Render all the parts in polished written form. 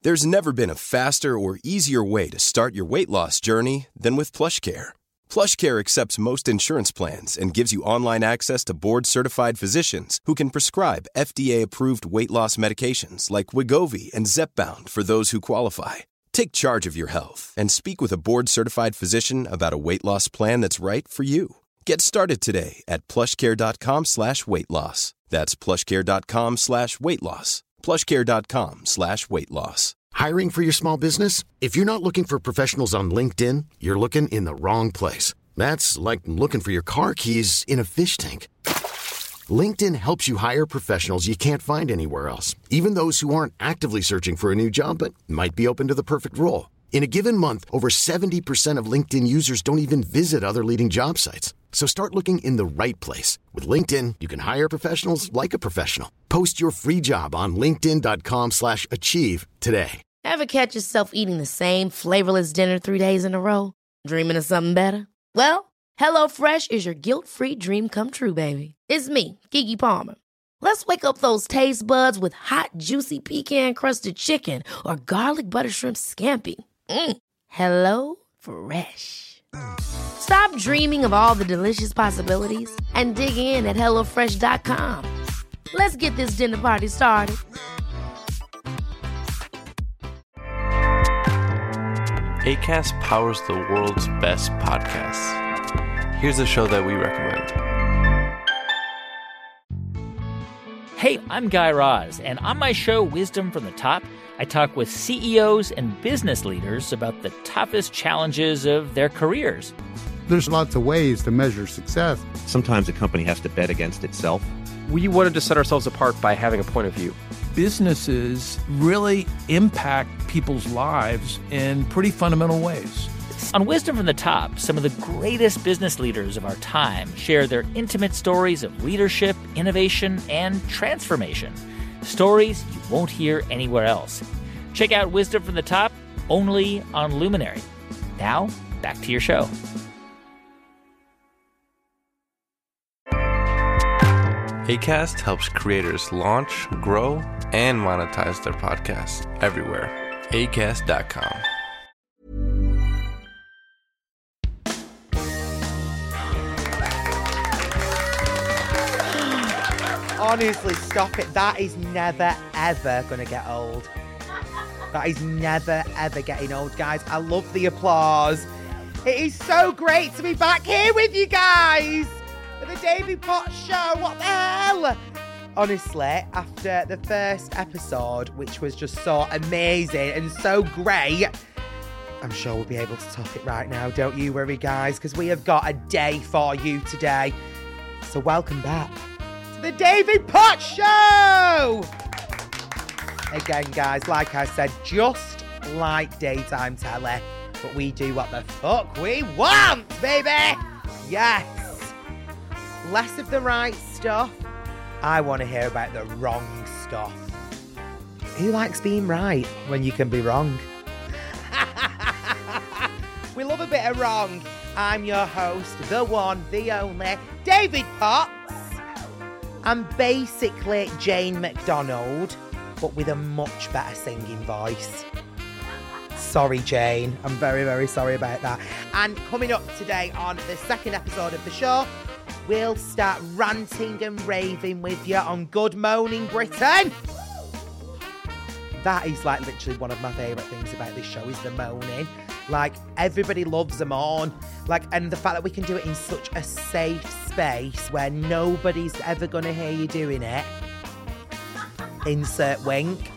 There's never been a faster or easier way to start your weight loss journey than with PlushCare. PlushCare accepts most insurance plans and gives you online access to board-certified physicians who can prescribe FDA-approved weight loss medications like Wegovy and Zepbound for those who qualify. Take charge of your health and speak with a board-certified physician about a weight loss plan that's right for you. Get started today at plushcare.com/weight-loss. That's plushcare.com/weight-loss. plushcare.com/weight-loss. Hiring for your small business? If you're not looking for professionals on LinkedIn, you're looking in the wrong place. That's like looking for your car keys in a fish tank. LinkedIn helps you hire professionals you can't find anywhere else, even those who aren't actively searching for a new job but might be open to the perfect role. In a given month, over 70% of LinkedIn users don't even visit other leading job sites. So start looking in the right place. With LinkedIn, you can hire professionals like a professional. Post your free job on linkedin.com/achieve today. Ever catch yourself eating the same flavorless dinner 3 days in a row? Dreaming of something better? Well, HelloFresh is your guilt-free dream come true, baby. It's me, Keke Palmer. Let's wake up those taste buds with hot, juicy pecan-crusted chicken or garlic butter shrimp scampi. Hello Fresh. Stop dreaming of all the delicious possibilities and dig in at HelloFresh.com. Let's get this dinner party started. Acast powers the world's best podcasts. Here's a show that we recommend. Hey, I'm Guy Raz, and on my show, Wisdom from the Top, I talk with CEOs and business leaders about the toughest challenges of their careers. There's lots of ways to measure success. Sometimes a company has to bet against itself. We wanted to set ourselves apart by having a point of view. Businesses really impact people's lives in pretty fundamental ways. On Wisdom from the Top, some of the greatest business leaders of our time share their intimate stories of leadership, innovation, and transformation. Stories you won't hear anywhere else. Check out Wisdom from the Top, only on Luminary. Now, back to your show. Acast helps creators launch, grow, and monetize their podcasts everywhere. Acast.com. Honestly, stop it. That is never, ever going to get old. That is never, ever getting old, guys. I love the applause. It is so great to be back here with you guys for the David Potts Show. What the hell? Honestly, after the first episode, which was just so amazing and so great, I'm sure we'll be able to top it right now. Don't you worry, guys, because we have got a day for you today. So welcome back to the David Potts Show! Again, guys, like I said, just like daytime telly, but we do what the fuck we want, baby! Yes! Less of the right stuff. I want to hear about the wrong stuff. Who likes being right when you can be wrong? We love a bit of wrong. I'm your host, the one, the only, David Potts. I'm basically Jane McDonald, but with a much better singing voice. Sorry, Jane. I'm very, very sorry about that. And coming up today on the second episode of the show, we'll start ranting and raving with you on Good Morning Britain. That is like literally one of my favourite things about this show is the moaning. Like, everybody loves a moan. Like, and the fact that we can do it in such a safe space where nobody's ever going to hear you doing it. Insert wink.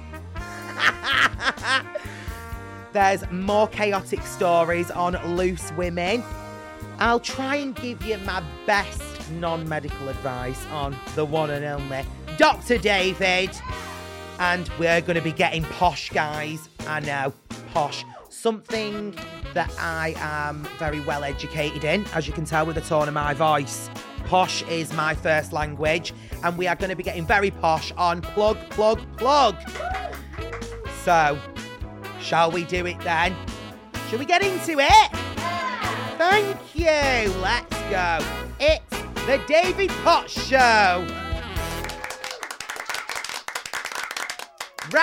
There's more chaotic stories on loose women. I'll try and give you my best non-medical advice on the one and only Dr. David. And we're going to be getting posh, guys. I know, posh. Something that I am very well educated in, as you can tell with the tone of my voice. Posh is my first language. And we are going to be getting very posh on Plug, Plug, Plug. So, shall we do it then? Shall we get into it? Thank you. Let's go. It's the David Potts Show. Right.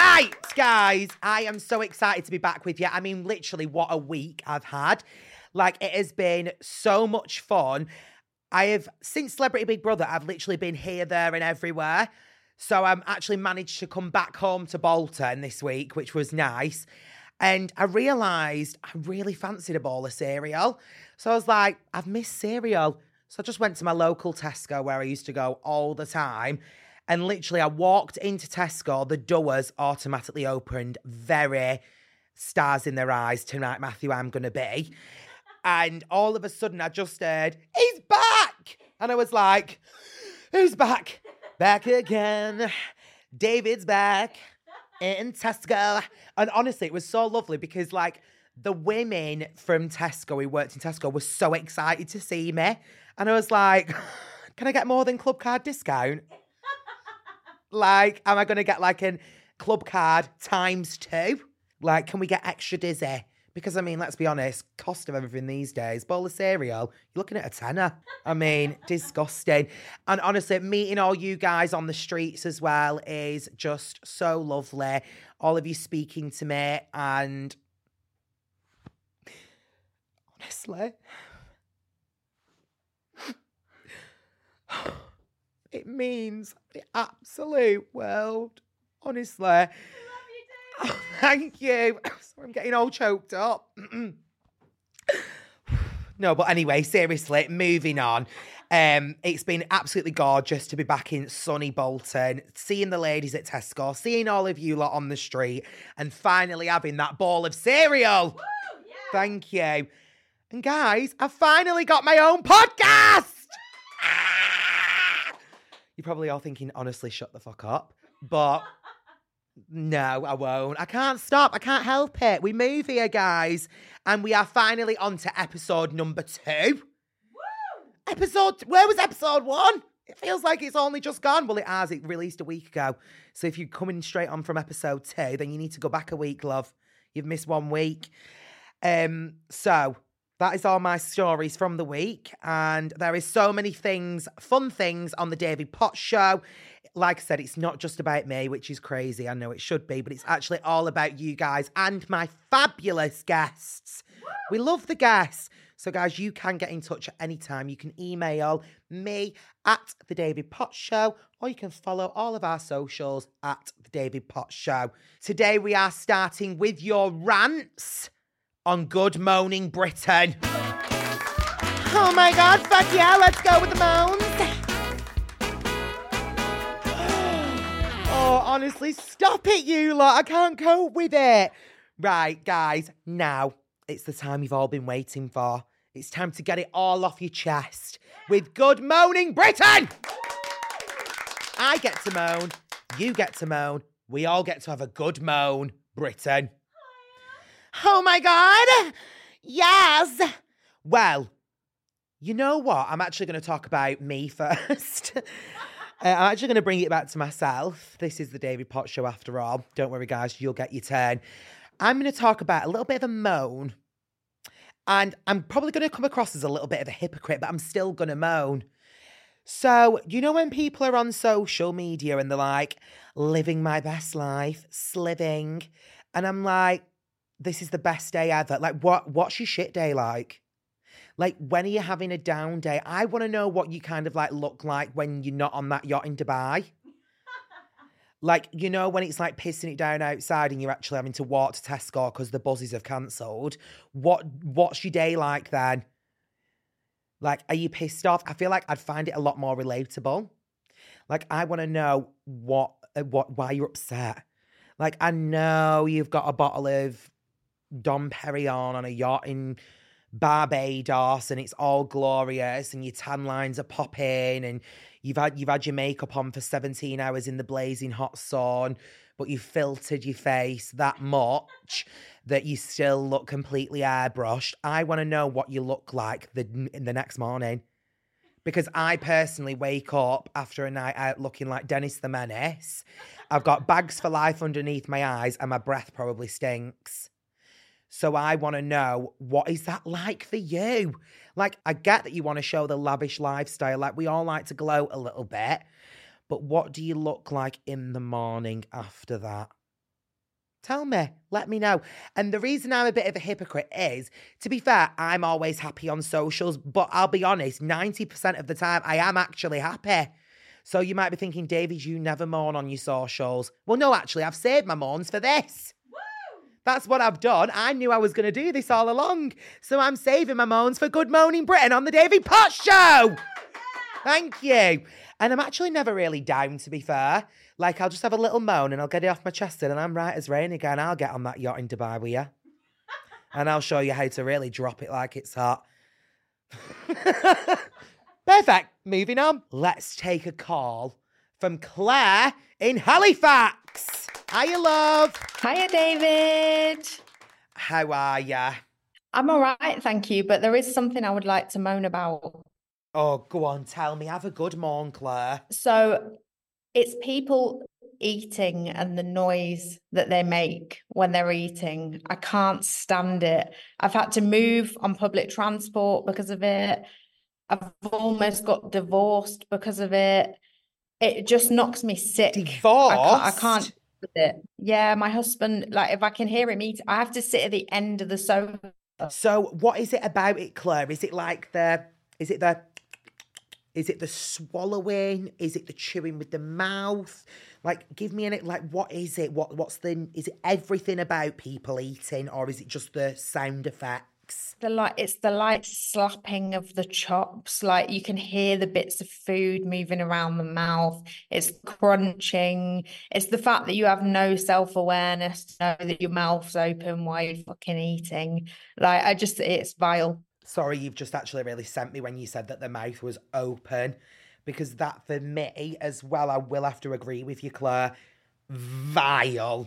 Guys, I am so excited to be back with you. I mean, literally, what a week I've had. Like, it has been so much fun. Since Celebrity Big Brother, I've literally been here, there, and everywhere. So I'm actually managed to come back home to Bolton this week, which was nice. And I realised I really fancied a bowl of cereal. So I was like, I've missed cereal. So I just went to my local Tesco where I used to go all the time. And literally I walked into Tesco, the doors automatically opened, very stars in their eyes, tonight, Matthew, I'm going to be. And all of a sudden I just heard, he's back! And I was like, who's back? Back again. David's back in Tesco. And honestly, it was so lovely because like the women from Tesco who worked in Tesco were so excited to see me. And I was like, can I get more than club card discount? Like, am I going to get like a club card ×2? Like, can we get extra dizzy? Because, I mean, let's be honest, cost of everything these days, bowl of cereal, you're looking at a tenner. I mean, disgusting. And honestly, meeting all you guys on the streets as well is just so lovely. All of you speaking to me and honestly, it means the absolute world. Honestly. I love you, David. Oh, thank you. Sorry, I'm getting all choked up. No, but anyway, seriously, moving on. It's been absolutely gorgeous to be back in sunny Bolton, seeing the ladies at Tesco, seeing all of you lot on the street, and finally having that bowl of cereal. Woo, yeah. Thank you. And guys, I finally got my own podcast. You're probably all thinking, honestly, shut the fuck up. But no, I won't. I can't stop. I can't help it. We move here, guys. And we are finally on to episode number 2. Woo! Where was episode 1? It feels like it's only just gone. Well, it has. It released a week ago. So if you're coming straight on from episode 2, then you need to go back a week, love. You've missed 1 week. So that is all my stories from the week. And there is so many things, fun things on the David Potts show. Like I said, it's not just about me, which is crazy. I know it should be, but it's actually all about you guys and my fabulous guests. Woo! We love the guests. So guys, you can get in touch at any time. You can email me at The David Potts Show, or you can follow all of our socials at The David Potts Show. Today we are starting with your rants on Good Moaning Britain. Oh my God, fuck yeah, let's go with the moans. Oh, honestly, stop it, you lot. I can't cope with it. Right, guys, now it's the time you've all been waiting for. It's time to get it all off your chest with Good Moaning Britain. I get to moan, you get to moan, we all get to have a good moan, Britain. Oh my God, yes. Well, you know what? I'm actually going to talk about me first. I'm actually going to bring it back to myself. This is the David Potts Show after all. Don't worry, guys, you'll get your turn. I'm going to talk about a little bit of a moan. And I'm probably going to come across as a little bit of a hypocrite, but I'm still going to moan. So, you know when people are on social media and they're like, living my best life, sliving. And I'm like, this is the best day ever. Like, what's your shit day like? Like, when are you having a down day? I want to know what you kind of like look like when you're not on that yacht in Dubai. Like, you know, when it's like pissing it down outside and you're actually having to walk to Tesco because the buses have cancelled. What's your day like then? Like, are you pissed off? I feel like I'd find it a lot more relatable. Like, I want to know why you're upset. Like, I know you've got a bottle of Dom Perignon on a yacht in Barbados and it's all glorious and your tan lines are popping and you've had your makeup on for 17 hours in the blazing hot sun, but you've filtered your face that much that you still look completely airbrushed. I want to know what you look like in the next morning. Because I personally wake up after a night out looking like Dennis the Menace. I've got bags for life underneath my eyes and my breath probably stinks. So I want to know, what is that like for you? Like, I get that you want to show the lavish lifestyle. Like, we all like to gloat a little bit. But what do you look like in the morning after that? Tell me, let me know. And the reason I'm a bit of a hypocrite is, to be fair, I'm always happy on socials, but I'll be honest, 90% of the time I am actually happy. So you might be thinking, David, you never moan on your socials. Well, no, actually, I've saved my moans for this. Woo! That's what I've done. I knew I was going to do this all along. So I'm saving my moans for Good Moaning Britain on the David Potts Show. Yeah! Thank you. And I'm actually never really down, to be fair. Like, I'll just have a little moan and I'll get it off my chest and I'm right as rain again. I'll get on that yacht in Dubai with you. And I'll show you how to really drop it like it's hot. Perfect. Moving on. Let's take a call from Claire in Halifax. Hiya, love. Hiya, David. How are ya? I'm all right, thank you. But there is something I would like to moan about. Oh, go on. Tell me. Have a good moan, Claire. So it's people eating and the noise that they make when they're eating. I can't stand it. I've had to move on public transport because of it. I've almost got divorced because of it. It just knocks me sick. Divorced? I can't do it. Yeah, my husband, like, if I can hear him eat, I have to sit at the end of the sofa. So what is it about it, Claire? Is it the swallowing? Is it the chewing with the mouth? Like, give me what is it? Is it everything about people eating, or is it just the sound effects? It's the light slapping of the chops. Like, you can hear the bits of food moving around the mouth. It's crunching. It's the fact that you have no self-awareness to know that your mouth's open while you're fucking eating. Like, it's vile. Sorry, you've just actually really sent me when you said that the mouth was open, because that, for me as well, I will have to agree with you, Claire. Vile.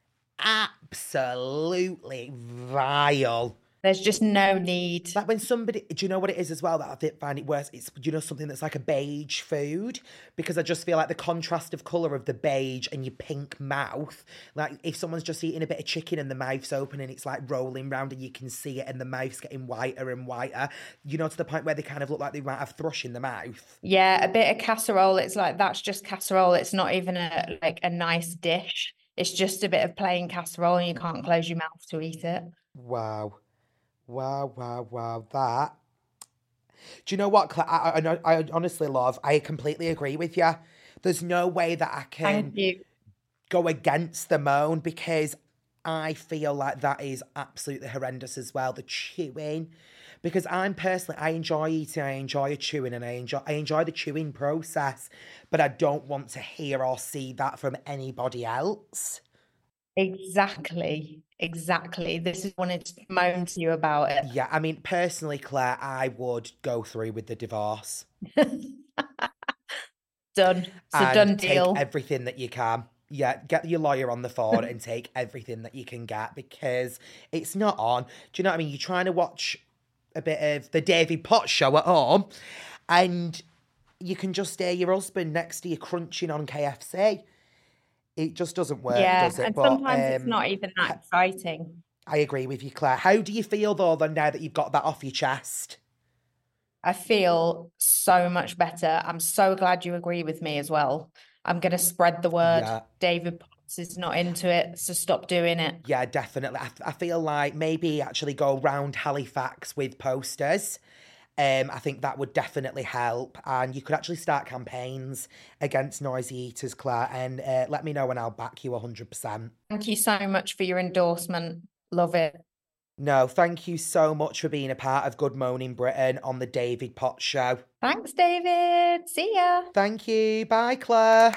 Absolutely vile. There's just no need. Like when somebody, do you know what it is as well that I find it worse? It's, do you know, something that's like a beige food? Because I just feel like the contrast of colour of the beige and your pink mouth. Like if someone's just eating a bit of chicken and the mouth's open and it's like rolling round and you can see it and the mouth's getting whiter and whiter, you know, to the point where they kind of look like they might have thrush in the mouth. Yeah, a bit of casserole. It's like, that's just casserole. It's not even a nice dish. It's just a bit of plain casserole and you can't close your mouth to eat it. Wow. That. Do you know what, Claire? I honestly, love, I completely agree with you. There's no way that I can go against the moan, because I feel like that is absolutely horrendous as well, the chewing. Because I enjoy eating, I enjoy chewing, and I enjoy the chewing process, but I don't want to hear or see that from anybody else. Exactly. This is what I wanted to moan to you about it. Yeah, I mean, personally, Claire, I would go through with the divorce. Done. It's a done deal. Take everything that you can. Yeah, get your lawyer on the phone and take everything that you can get, because it's not on. Do you know what I mean? You're trying to watch a bit of the David Potts Show at home, and you can just hear your husband next to you crunching on KFC. It just doesn't work, does it? And sometimes it's not even that exciting. I agree with you, Claire. How do you feel, though, now that you've got that off your chest? I feel so much better. I'm so glad you agree with me as well. I'm going to spread the word. Yeah. David Potts is not into it, so stop doing it. Yeah, definitely. I feel like maybe actually go round Halifax with posters. I think that would definitely help, and you could actually start campaigns against noisy eaters, Claire, and let me know and I'll back you 100%. Thank you so much for your endorsement. Love it. No, thank you so much for being a part of Good Moaning Britain on the David Potts Show. Thanks, David. See ya. Thank you. Bye, Claire.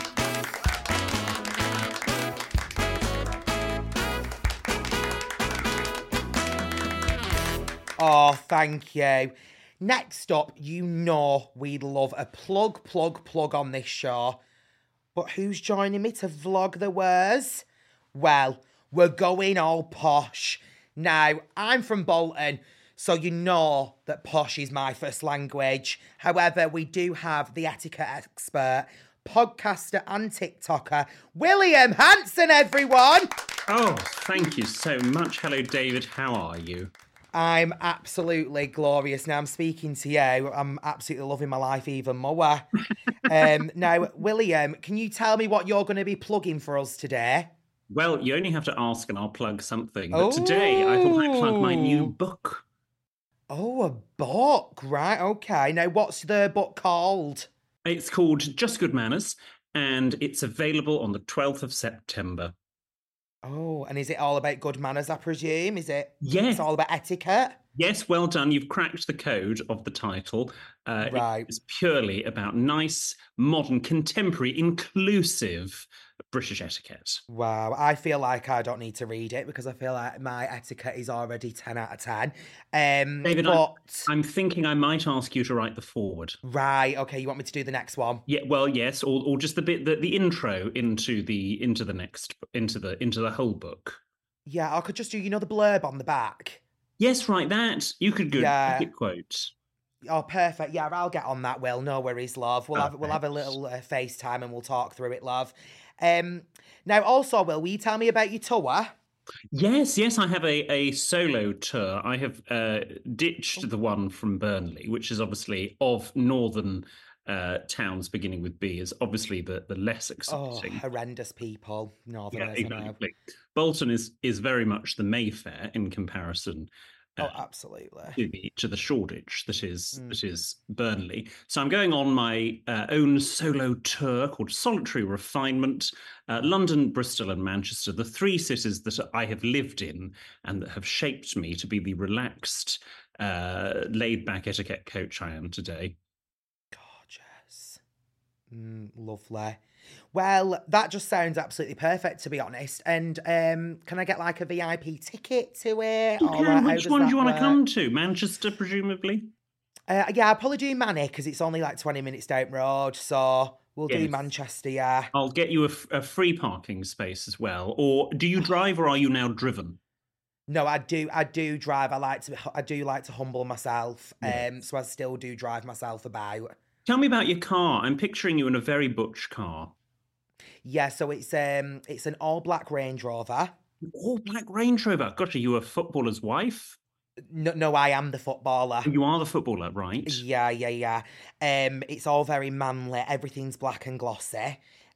Oh, thank you. Next up, you know we love a plug on this show. But who's joining me to vlog the wares? Well, we're going all posh. Now, I'm from Bolton, so you know that posh is my first language. However, we do have the etiquette expert, podcaster and TikToker, William Hanson, everyone. Oh, thank you so much. Hello, David. How are you? I'm absolutely glorious. Now I'm speaking to you. I'm absolutely loving my life even more. Now, William, can you tell me what you're going to be plugging for us today? Well, you only have to ask and I'll plug something. But today I thought I'd plug my new book. Oh, a book, right? Okay. Now, what's the book called? It's called Just Good Manners, and it's available on the 12th of September. Oh, and is it all about good manners, I presume? Is it? Yes. It's all about etiquette? Yes, well done. You've cracked the code of the title. Right. It's purely about nice, modern, contemporary, inclusive British etiquette. Wow, I feel like I don't need to read it because I feel like my etiquette is already 10 out of 10. David, but... I'm thinking I might ask you to write the foreword. Right, okay, you want me to do the next one? Yeah, well, yes, or just the bit, the intro into the whole book. Yeah, I could just do, the blurb on the back. Yes, right, that. You could good quote. Oh, perfect. Yeah, I'll get on that, Will. No worries, love. We'll have a little FaceTime and we'll talk through it, love. Now, also, Will you tell me about your tour? Yes, I have a solo tour. I have ditched the one from Burnley, which is obviously of northern towns beginning with B, is obviously the less exciting. Oh, horrendous people, northerners. Yeah, exactly. Bolton is very much the Mayfair in comparison. Absolutely. To the Shoreditch that is Burnley. So I'm going on my own solo tour called Solitary Refinement. London, Bristol and Manchester, the three cities that I have lived in and that have shaped me to be the relaxed, laid-back etiquette coach I am today. Gorgeous. Lovely. Well, that just sounds absolutely perfect, to be honest. And can I get like a VIP ticket to it? Which one do you want to come to? Manchester, presumably? Yeah, I'll probably do Manny because it's only like 20 minutes down the road. So we'll do Manchester, yeah. I'll get you a free parking space as well. Or do you drive or are you now driven? No, I do drive. I do like to humble myself. So I still do drive myself about. Tell me about your car. I'm picturing you in a very butch car. Yeah, so it's an all-black Range Rover. All-black Range Rover? Gosh, are you a footballer's wife? No, I am the footballer. You are the footballer, right? Yeah. It's all very manly. Everything's black and glossy.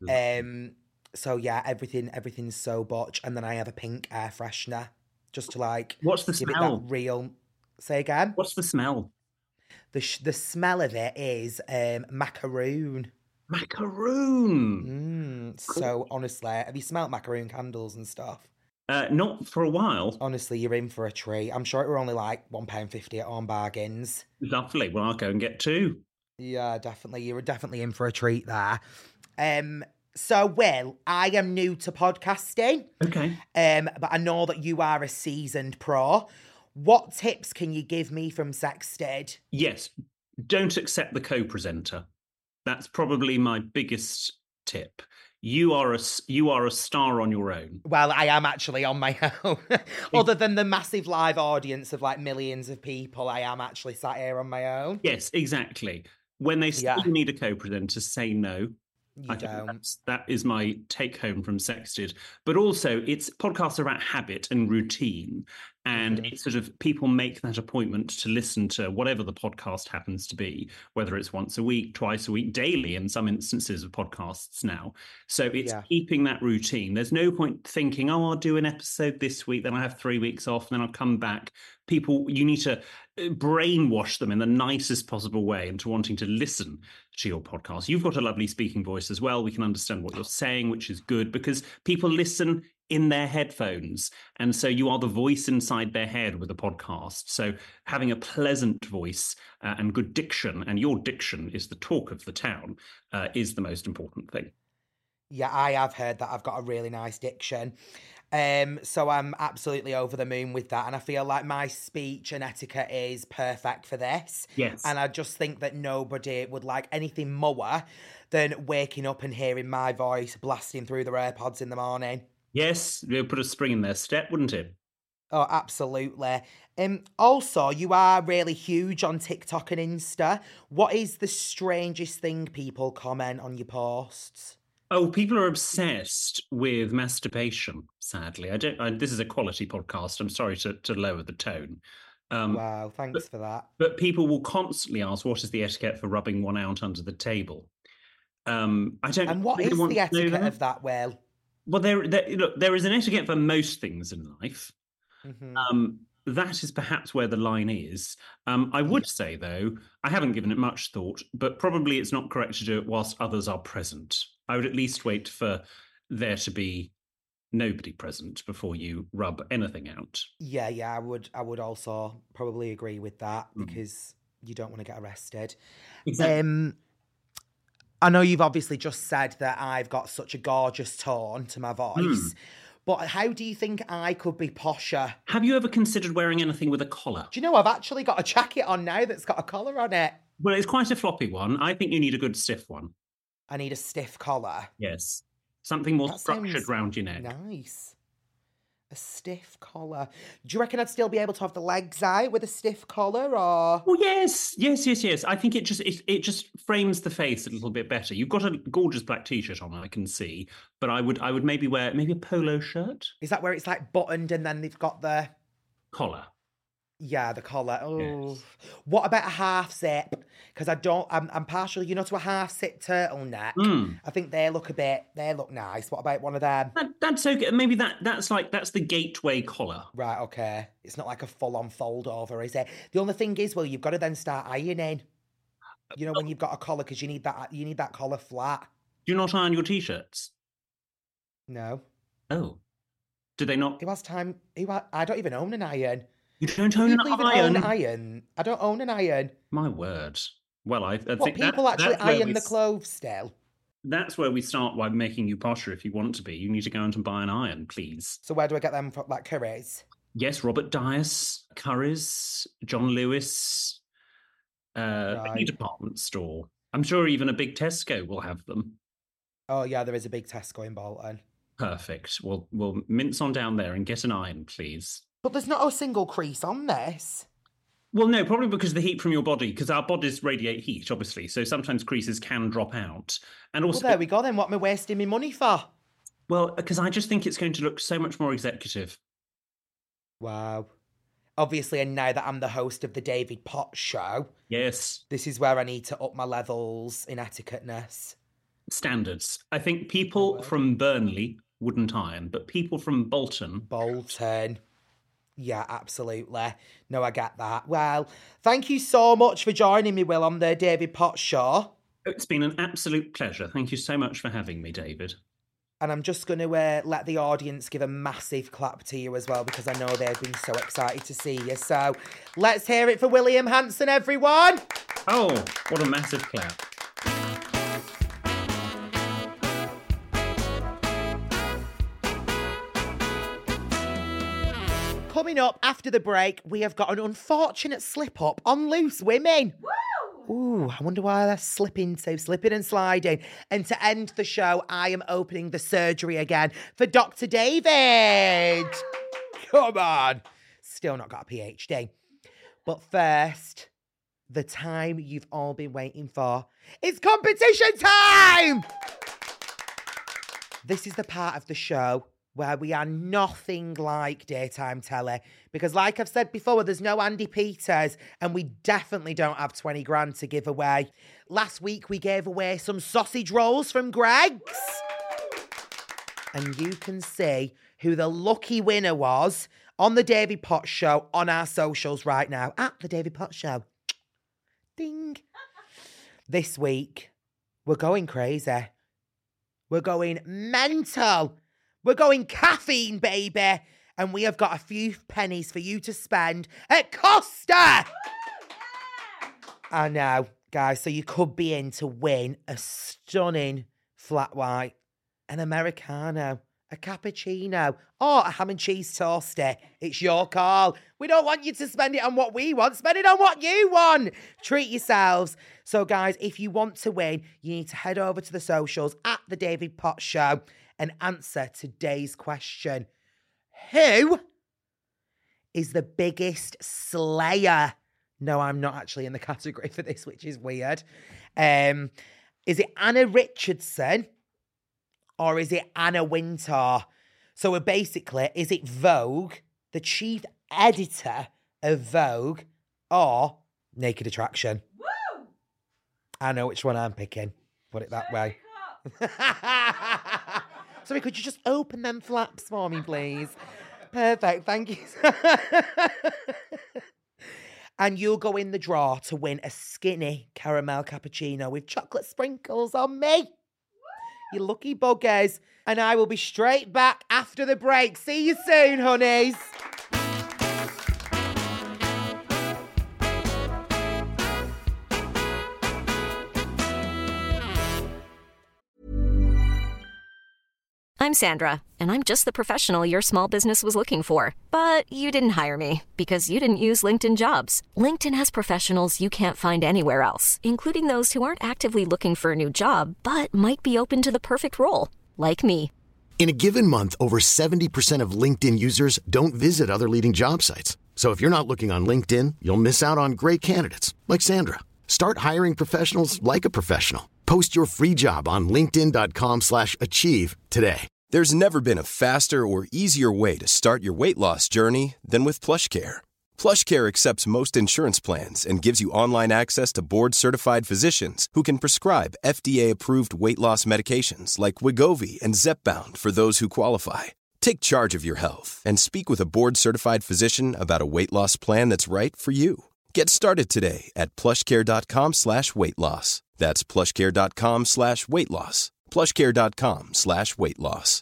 So yeah, everything's so butch. And then I have a pink air freshener just to like. What's the give smell? It that real. Say again. What's the smell? The smell of it is macaroon. Macaroon. Cool. So honestly, have you smelt macaroon candles and stuff? Not for a while. Honestly, you're in for a treat. I'm sure it were only like £1.50 at Home Bargains. Lovely. Well, I'll go and get two. Yeah, definitely. You were definitely in for a treat there. So, Will, I am new to podcasting. Okay. But I know that you are a seasoned pro. What tips can you give me from Sexted? Yes. Don't accept the co-presenter. That's probably my biggest tip. You are a star on your own. Well, I am actually on my own. Other than the massive live audience of like millions of people, I am actually sat here on my own. Yes, exactly. When they say you need a co-presenter, say no. That is my take home from Sexted. But also, it's podcasts are about habit and routine. And it's sort of people make that appointment to listen to whatever the podcast happens to be, whether it's once a week, twice a week, daily in some instances of podcasts now. So it's keeping that routine. There's no point thinking, I'll do an episode this week, then I have 3 weeks off, then I'll come back. People, you need to brainwash them in the nicest possible way into wanting to listen to your podcast. You've got a lovely speaking voice as well. We can understand what you're saying, which is good because people listen in their headphones. And so you are the voice inside their head with a podcast. So having a pleasant voice and good diction, and your diction is the talk of the town, is the most important thing. Yeah, I have heard that I've got a really nice diction. So I'm absolutely over the moon with that. And I feel like my speech and etiquette is perfect for this. Yes. And I just think that nobody would like anything more than waking up and hearing my voice blasting through their AirPods in the morning. Yes, it would put a spring in their step, wouldn't it? Oh, absolutely. Also, you are really huge on TikTok and Insta. What is the strangest thing people comment on your posts? Oh, people are obsessed with masturbation, sadly. This is a quality podcast. I'm sorry to lower the tone. Wow, thanks for that. But people will constantly ask, what is the etiquette for rubbing one out under the table? And what is the etiquette of that, Will? Well, there is an etiquette for most things in life. Mm-hmm. That is perhaps where the line is. I would say, though, I haven't given it much thought, but probably it's not correct to do it whilst others are present. I would at least wait for there to be nobody present before you rub anything out. Yeah, I would also probably agree with that because you don't want to get arrested. Exactly. I know you've obviously just said that I've got such a gorgeous tone to my voice, but how do you think I could be posher? Have you ever considered wearing anything with a collar? Do you know, I've actually got a jacket on now that's got a collar on it. Well, it's quite a floppy one. I think you need a good stiff one. I need a stiff collar. Yes. Something more structured round your neck. Nice. A stiff collar. Do you reckon I'd still be able to have the legs out with a stiff collar, or? Oh yes. I think it just frames the face a little bit better. You've got a gorgeous black t-shirt on, I can see, but I would maybe wear a polo shirt. Is that where it's like buttoned and then they've got the collar? Yeah, the collar. Oh, yes. What about a half zip? Because I'm partial, to a half zip turtleneck. I think they look nice. What about one of them? That's okay. Maybe that's the gateway collar. Right, okay. It's not like a full-on fold over, is it? The only thing is, you've got to then start ironing. When you've got a collar, because you need that collar flat. Do you not iron your t-shirts? No. Oh. Do they not? It was time. I don't even own an iron. You don't own an iron? I don't own an iron. My word. Well, I think people actually iron the clothes still? That's where we start by making you posher if you want to be. You need to go out and buy an iron, please. So where do I get them from, like Curry's? Yes, Robert Dias, Curry's, John Lewis, any department store. I'm sure even a big Tesco will have them. Oh, yeah, there is a big Tesco in Bolton. Perfect. We'll mince on down there and get an iron, please. But there's not a single crease on this. Well, no, probably because of the heat from your body, because our bodies radiate heat, obviously. So sometimes creases can drop out. And also, well, there we go then. What am I wasting my money for? Well, because I just think it's going to look so much more executive. Wow. Obviously, and now that I'm the host of the David Potts show, yes, this is where I need to up my levels in etiquetteness. Standards. I think people from Burnley wouldn't iron, but people from Bolton. Yeah, absolutely. No, I get that. Well, thank you so much for joining me, Will, on the David Potts show. It's been an absolute pleasure. Thank you so much for having me, David. And I'm just going to let the audience give a massive clap to you as well, because I know they've been so excited to see you. So let's hear it for William Hanson, everyone. Oh, what a massive clap. Coming up after the break, we have got an unfortunate slip-up on Loose Women. Woo! Ooh, I wonder why they're slipping and sliding. And to end the show, I am opening the surgery again for Dr. David. Come on. Still not got a PhD. But first, the time you've all been waiting for. It's competition time! This is the part of the show where we are nothing like daytime telly. Because like I've said before, there's no Andy Peters, and we definitely don't have 20 grand to give away. Last week, we gave away some sausage rolls from Greggs. And you can see who the lucky winner was on the David Potts show on our socials right now. At the David Potts show. Ding. This week, we're going crazy. We're going mental. We're going caffeine, baby. And we have got a few pennies for you to spend at Costa. I know, guys. So you could be in to win a stunning flat white, an Americano, a cappuccino, or a ham and cheese toasty. It's your call. We don't want you to spend it on what we want. Spend it on what you want. Treat yourselves. So, guys, if you want to win, you need to head over to the socials at The David Potts Show and answer today's question. Who is the biggest slayer? No, I'm not actually in the category for this, which is weird. Is it Anna Richardson or is it Anna Wintour? So we're basically, is it Vogue, the chief editor of Vogue, or Naked Attraction? Woo! I know which one I'm picking. Put it that way. Sorry, could you just open them flaps for me, please? Perfect, thank you. And you'll go in the draw to win a skinny caramel cappuccino with chocolate sprinkles on me. You lucky buggers. And I will be straight back after the break. See you soon, honeys. I'm Sandra, and I'm just the professional your small business was looking for. But you didn't hire me because you didn't use LinkedIn Jobs. LinkedIn has professionals you can't find anywhere else, including those who aren't actively looking for a new job, but might be open to the perfect role, like me. In a given month, over 70% of LinkedIn users don't visit other leading job sites. So if you're not looking on LinkedIn, you'll miss out on great candidates like Sandra. Start hiring professionals like a professional. Post your free job on linkedin.com/achieve today. There's never been a faster or easier way to start your weight loss journey than with PlushCare. PlushCare accepts most insurance plans and gives you online access to board-certified physicians who can prescribe FDA-approved weight loss medications like Wegovy and Zepbound for those who qualify. Take charge of your health and speak with a board-certified physician about a weight loss plan that's right for you. Get started today at plushcare.com/weight loss. That's plushcare.com/weight loss. plushcare.com/weight loss.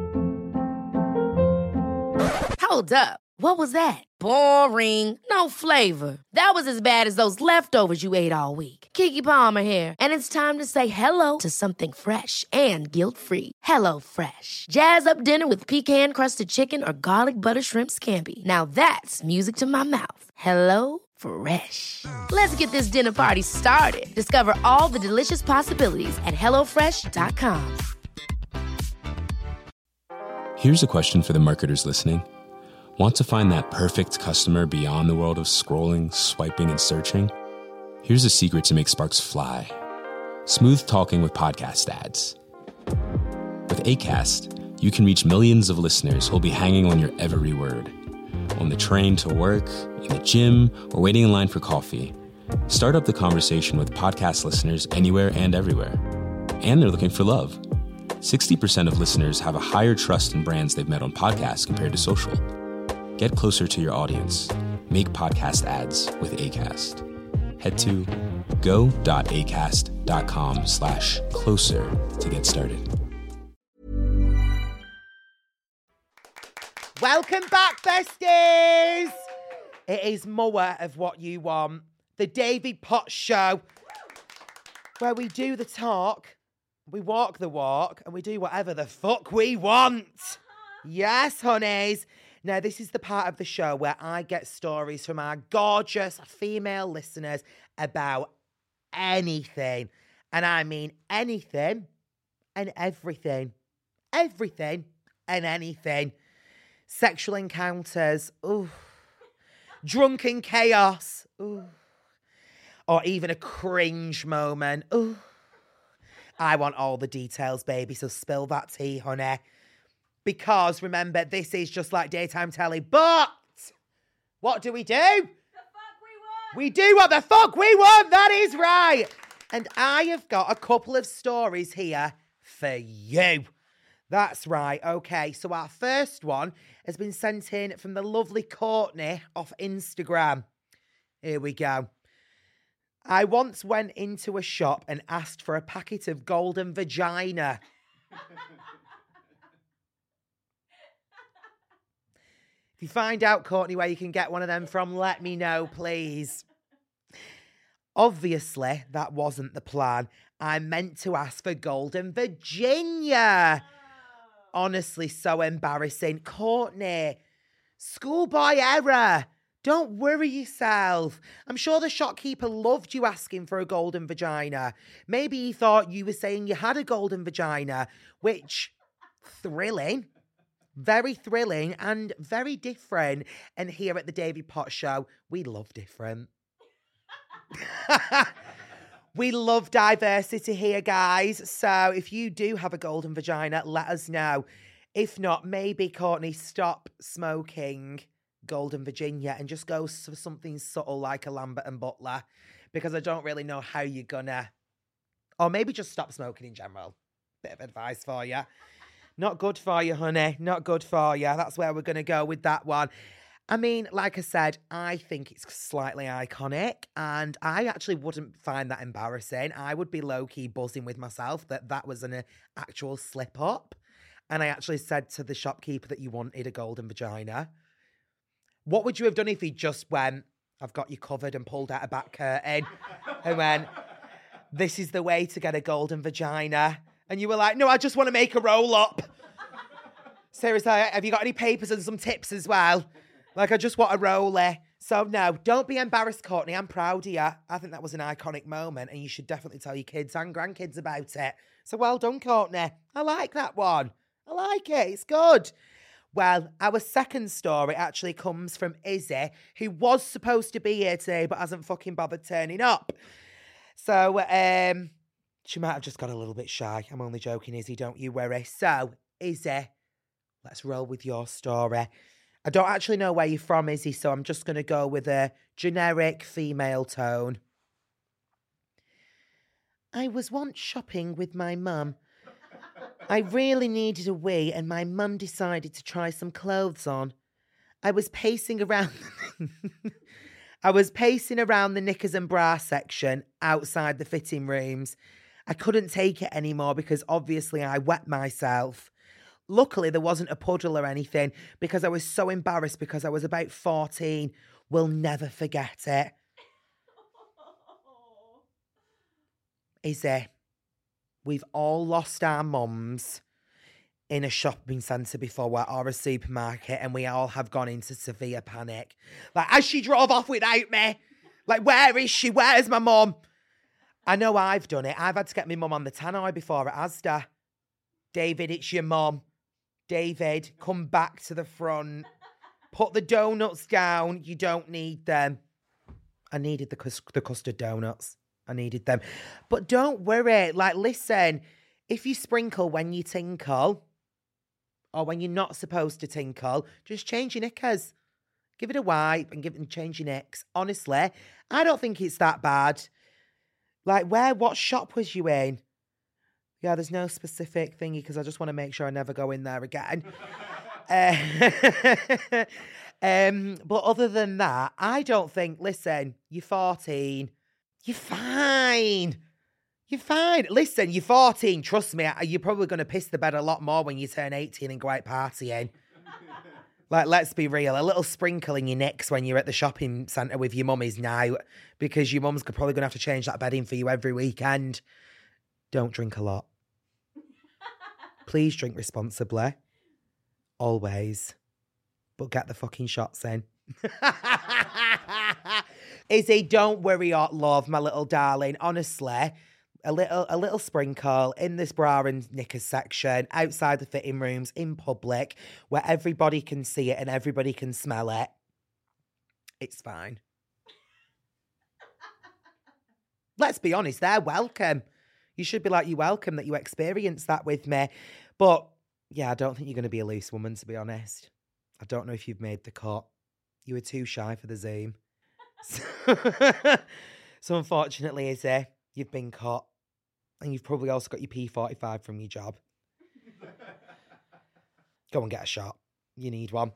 Hold up. What was that? Boring. No flavor. That was as bad as those leftovers you ate all week. Keke Palmer here, and it's time to say hello to something fresh and guilt-free. Hello Fresh. Jazz up dinner with pecan-crusted chicken or garlic butter shrimp scampi. Now that's music to my mouth. Hello Fresh. Let's get this dinner party started. Discover all the delicious possibilities at HelloFresh.com. Here's a question for the marketers listening. Want to find that perfect customer beyond the world of scrolling, swiping, and searching? Here's a secret to make sparks fly. Smooth talking with podcast ads. With Acast, you can reach millions of listeners who'll be hanging on your every word. On the train to work, in the gym, or waiting in line for coffee. Start up the conversation with podcast listeners anywhere and everywhere. And they're looking for love. 60% of listeners have a higher trust in brands they've met on podcasts compared to social. Get closer to your audience. Make podcast ads with Acast. Head to go.acast.com/closer to get started. Welcome back, besties. It is more of what you want. The David Potts Show, where we do the talk, we walk the walk, and we do whatever the fuck we want. Yes, honeys. Now, this is the part of the show where I get stories from our gorgeous female listeners about anything. And I mean anything and everything. Everything and anything. Sexual encounters, ooh. Drunken chaos, ooh. Or even a cringe moment, ooh. I want all the details, baby, so spill that tea, honey. Because, remember, this is just like daytime telly, but what do? The fuck we want. We do what the fuck we want, that is right. And I have got a couple of stories here for you. That's right, okay. So our first one has been sent in from the lovely Courtney off Instagram. Here we go. I once went into a shop and asked for a packet of golden vagina. If you find out, Courtney, where you can get one of them from, let me know, please. Obviously, that wasn't the plan. I meant to ask for golden Virginia. Honestly, so embarrassing. Courtney, schoolboy error. Don't worry yourself. I'm sure the shopkeeper loved you asking for a golden vagina. Maybe he thought you were saying you had a golden vagina, which, thrilling. Very thrilling and very different. And here at the David Potts Show, we love different. We love diversity here, guys. So if you do have a golden vagina, let us know. If not, maybe, Courtney, stop smoking golden Virginia and just go for something subtle like a Lambert and Butler, because I don't really know how you're gonna... Or maybe just stop smoking in general. Bit of advice for you. Not good for you, honey. Not good for you. That's where we're going to go with that one. I mean, like I said, I think it's slightly iconic, and I actually wouldn't find that embarrassing. I would be low-key buzzing with myself that was an actual slip-up. And I actually said to the shopkeeper that you wanted a golden vagina. What would you have done if he just went, I've got you covered, and pulled out a back curtain and went, this is the way to get a golden vagina? And you were like, no, I just want to make a roll-up. Seriously, have you got any papers and some tips as well? Like, I just want a roller. So, no, don't be embarrassed, Courtney. I'm proud of you. I think that was an iconic moment, and you should definitely tell your kids and grandkids about it. So, well done, Courtney. I like that one. I like it. It's good. Well, our second story actually comes from Izzy, who was supposed to be here today, but hasn't fucking bothered turning up. So, she might have just got a little bit shy. I'm only joking, Izzy. Don't you worry. So, Izzy, let's roll with your story. I don't actually know where you're from, Izzy, so I'm just going to go with a generic female tone. I was once shopping with my mum. I really needed a wee, and my mum decided to try some clothes on. I was pacing around the knickers and bra section outside the fitting rooms. I couldn't take it anymore because obviously I wet myself. Luckily, there wasn't a puddle or anything because I was so embarrassed because I was about 14. We'll never forget it. Izzy, we've all lost our mums in a shopping centre before or a supermarket, and we all have gone into severe panic. Like, as she drove off without me, like, where is she? Where's my mum? I know I've done it. I've had to get my mum on the tannoy before at Asda. David, it's your mum. David, come back to the front. Put the donuts down. You don't need them. I needed the custard donuts. I needed them. But don't worry. Like, listen, if you sprinkle when you tinkle, or when you're not supposed to tinkle, just change your knickers. Give it a wipe and change your nicks. Honestly, I don't think it's that bad. Like, what shop was you in? Yeah, there's no specific thingy because I just want to make sure I never go in there again. But other than that, I don't think, listen, you're 14. You're fine. You're fine. Listen, you're 14. Trust me, you're probably going to piss the bed a lot more when you turn 18 and go out partying. Like, let's be real. A little sprinkle in your nicks when you're at the shopping centre with your mum is now, because your mum's probably going to have to change that bedding for you every weekend. Don't drink a lot. Please drink responsibly. Always. But get the fucking shots in. Izzy, don't worry, love, my little darling. Honestly, a little sprinkle in this bra and knickers section, outside the fitting rooms, in public, where everybody can see it and everybody can smell it. It's fine. Let's be honest, they're welcome. You should be like, you're welcome that you experienced that with me. But, yeah, I don't think you're going to be a loose woman, to be honest. I don't know if you've made the cut. You were too shy for the Zoom. So unfortunately, Izzy, you've been caught. And you've probably also got your P45 from your job. Go and get a shot. You need one.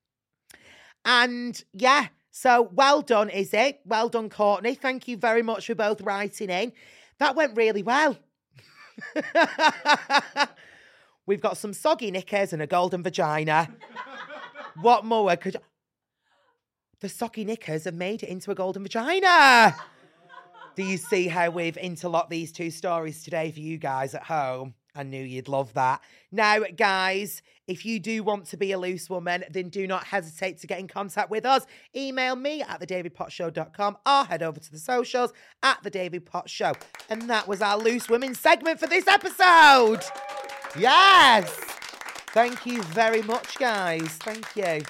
And, yeah, so well done, Izzy. Well done, Courtney. Thank you very much for both writing in. That went really well. We've got some soggy knickers and a golden vagina. What more could... The soggy knickers have made it into a golden vagina. Do you see how we've interlocked these two stories today for you guys at home? I knew you'd love that. Now, guys, if you do want to be a loose woman, then do not hesitate to get in contact with us. Email me at thedavidpottshow.com or head over to the socials at The David Potts Show. And that was our Loose Women segment for this episode. Yes. Thank you very much, guys. Thank you.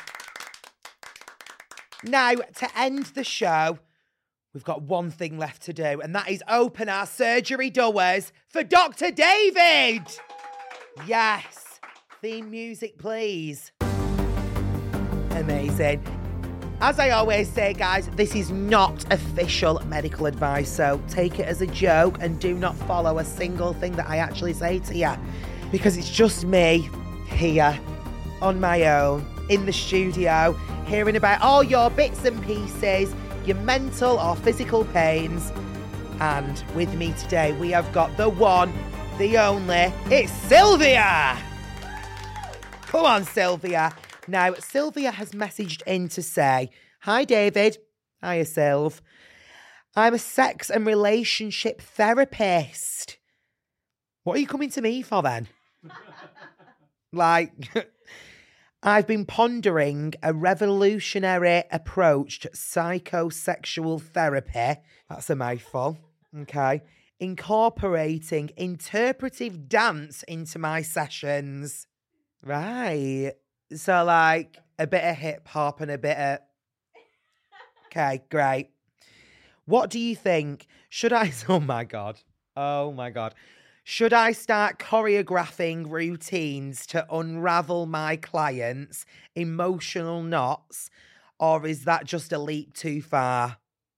Now, to end the show, we've got one thing left to do, and that is open our surgery doors for Dr. David. Yes. Theme music, please. Amazing. As I always say, guys, this is not official medical advice, so take it as a joke and do not follow a single thing that I actually say to you, because it's just me here on my own in the studio, hearing about all your bits and pieces, your mental or physical pains. And with me today, we have got the one, the only, it's Sylvia! Come on, Sylvia. Now, Sylvia has messaged in to say, hi, David. Hiya, Sylv. I'm a sex and relationship therapist. What are you coming to me for then? Like, I've been pondering a revolutionary approach to psychosexual therapy. That's a mouthful. Okay. Incorporating interpretive dance into my sessions. Right. So, like, a bit of hip hop and a bit of... Okay, great. What do you think? Should I... Oh, my God. Should I start choreographing routines to unravel my clients' emotional knots, or is that just a leap too far?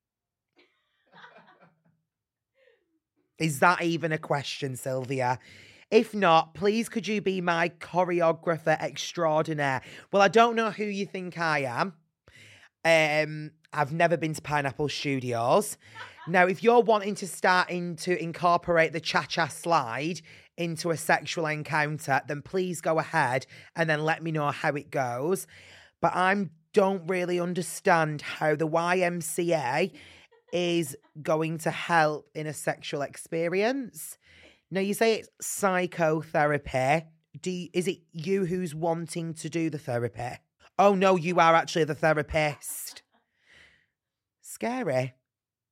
Is that even a question, Sylvia? If not, please could you be my choreographer extraordinaire? Well, I don't know who you think I am. I've never been to Pineapple Studios. Now, if you're wanting to to incorporate the cha-cha slide into a sexual encounter, then please go ahead and then let me know how it goes. But I don't really understand how the YMCA is going to help in a sexual experience. Now, you say it's psychotherapy. Is it you who's wanting to do the therapy? Oh, no, you are actually the therapist. Scary.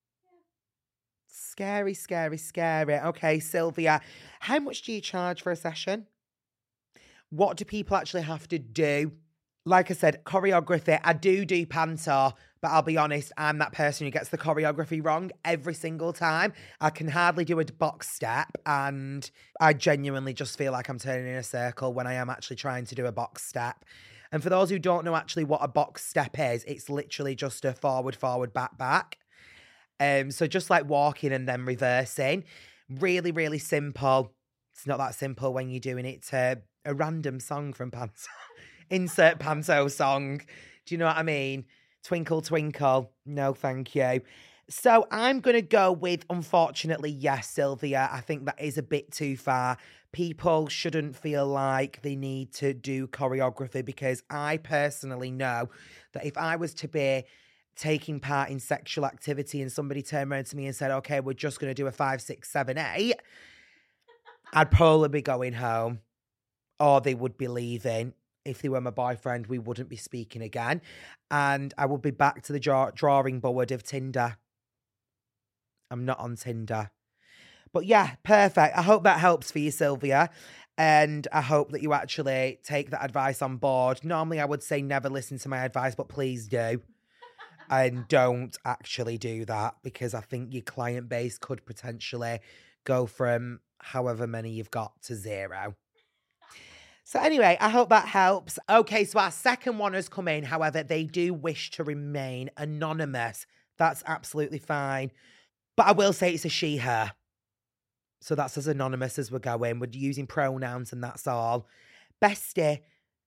Scary, scary, scary. Okay, Sylvia, how much do you charge for a session? What do people actually have to do? Like I said, choreography, I do panto, but I'll be honest, I'm that person who gets the choreography wrong every single time. I can hardly do a box step, and I genuinely just feel like I'm turning in a circle when I am actually trying to do a box step. And for those who don't know actually what a box step is, it's literally just a forward, back. So just like walking and then reversing. Really, really simple. It's not that simple when you're doing it to a random song from Panto. Insert Panto song. Do you know what I mean? Twinkle, twinkle. No, thank you. So I'm going to go with, unfortunately, yes, Sylvia. I think that is a bit too far. People shouldn't feel like they need to do choreography, because I personally know that if I was to be taking part in sexual activity and somebody turned around to me and said, okay, we're just going to do a 5, 6, 7, 8, I'd probably be going home, or they would be leaving. If they were my boyfriend, we wouldn't be speaking again. And I would be back to the drawing board of Tinder. I'm not on Tinder. But yeah, perfect. I hope that helps for you, Sylvia. And I hope that you actually take that advice on board. Normally, I would say never listen to my advice, but please do. And don't actually do that, because I think your client base could potentially go from however many you've got to 0. So anyway, I hope that helps. Okay, so our second one has come in. However, they do wish to remain anonymous. That's absolutely fine. But I will say it's a she, her. So that's as anonymous as we're going. We're using pronouns and that's all. Bestie.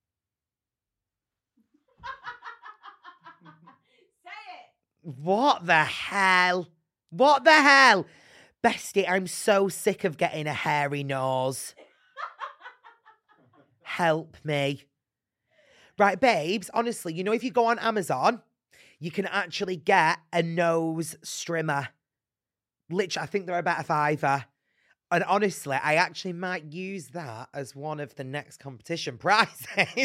What the hell? What the hell? Bestie, I'm so sick of getting a hairy nose. Help me. Right, babes, honestly, you know, if you go on Amazon, you can actually get a nose strimmer. Literally, I think they're about $5. And honestly, I actually might use that as one of the next competition prizes.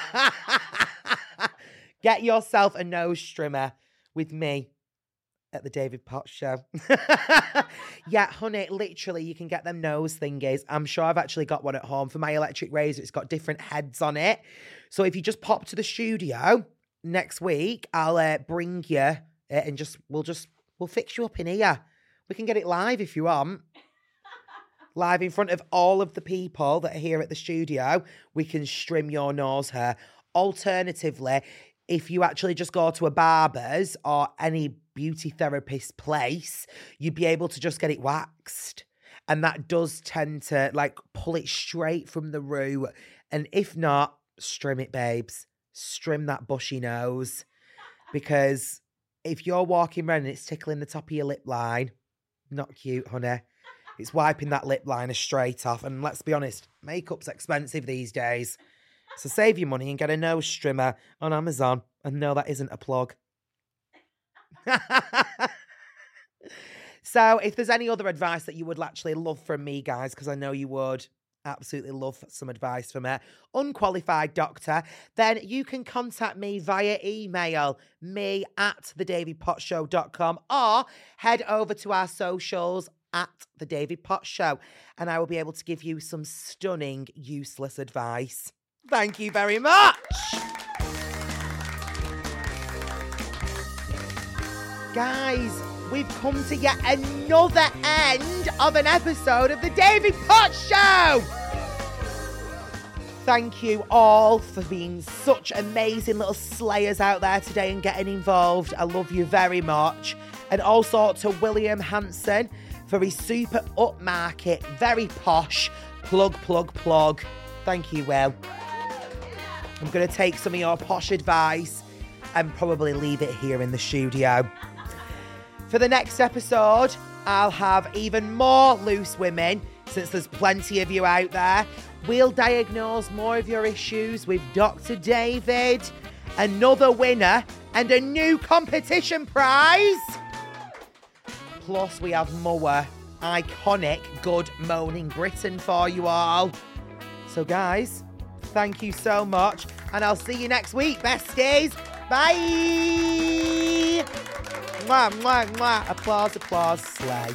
Get yourself a nose trimmer with me at the David Potts Show. Yeah, honey, literally, you can get them nose thingies. I'm sure I've actually got one at home for my electric razor. It's got different heads on it. So if you just pop to the studio next week, I'll bring you and we'll fix you up in here. We can get it live if you want. Live in front of all of the people that are here at the studio. We can trim your nose hair. Alternatively, if you actually just go to a barber's or any beauty therapist place, you'd be able to just get it waxed. And that does tend to like pull it straight from the root And if not, strim it, babes. Strim that bushy nose. Because if you're walking around and it's tickling the top of your lip line, not cute, honey. It's wiping that lip liner straight off. And let's be honest, makeup's expensive these days. So save your money and get a nose strimmer on Amazon. And no, that isn't a plug. So if there's any other advice that you would actually love from me, guys, because I know you would absolutely love some advice from a unqualified doctor, then you can contact me via email, me@thedavidpottshow.com, or head over to our socials at The David Potts Show, and I will be able to give you some stunning, useless advice. Thank you very much. Guys, we've come to yet another end of an episode of The David Potts Show. Thank you all for being such amazing little slayers out there today and getting involved. I love you very much. And also to William Hanson for his super upmarket, very posh plug. Thank you, Will. I'm going to take some of your posh advice and probably leave it here in the studio. For the next episode, I'll have even more loose women, since there's plenty of you out there. We'll diagnose more of your issues with Dr. David, another winner, and a new competition prize. Plus, we have more iconic Good Moaning Britain for you all. So, guys, thank you so much, and I'll see you next week, besties. Bye! Mwah, mwah, mwah. Applause, slay.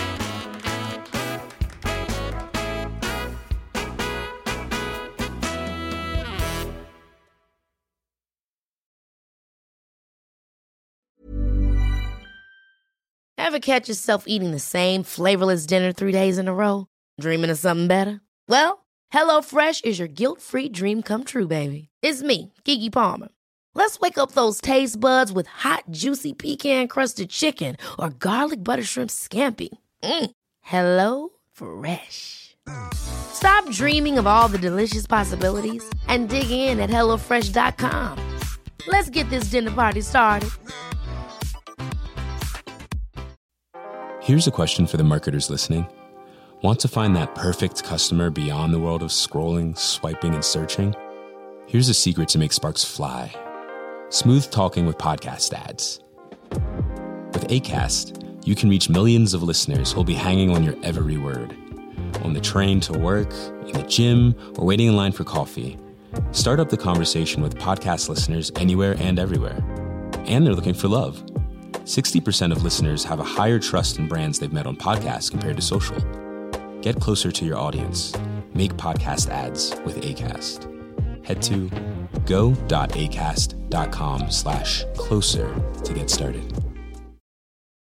Ever catch yourself eating the same flavorless dinner 3 days in a row? Dreaming of something better? Well, HelloFresh is your guilt-free dream come true, baby. It's me, Keke Palmer. Let's wake up those taste buds with hot, juicy pecan-crusted chicken or garlic butter shrimp scampi. Hello Fresh. Stop dreaming of all the delicious possibilities and dig in at HelloFresh.com. Let's get this dinner party started. Here's a question for the marketers listening. Want to find that perfect customer beyond the world of scrolling, swiping, and searching? Here's a secret to make sparks fly. Smooth talking with podcast ads. With Acast, you can reach millions of listeners who'll be hanging on your every word. On the train to work, in the gym, or waiting in line for coffee. Start up the conversation with podcast listeners anywhere and everywhere. And they're looking for love. 60% of listeners have a higher trust in brands they've met on podcasts compared to social. Get closer to your audience. Make podcast ads with Acast. Head to go.acast.com/closer to get started.